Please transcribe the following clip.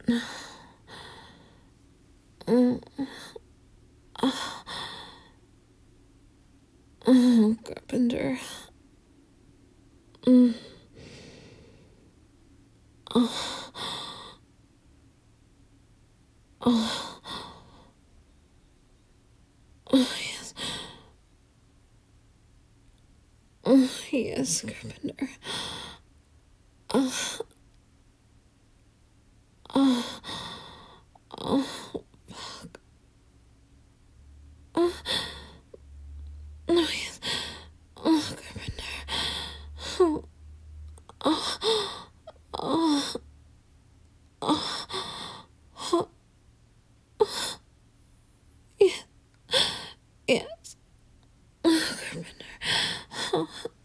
Mm, oh, Carpenter. Mm, oh, oh, oh, yes. Oh, yes, Carpenter. Oh, oh, oh, oh, oh, yes. Oh, Carpenter. Oh, oh, oh, oh, yes, yes. Oh, Carpenter. Oh.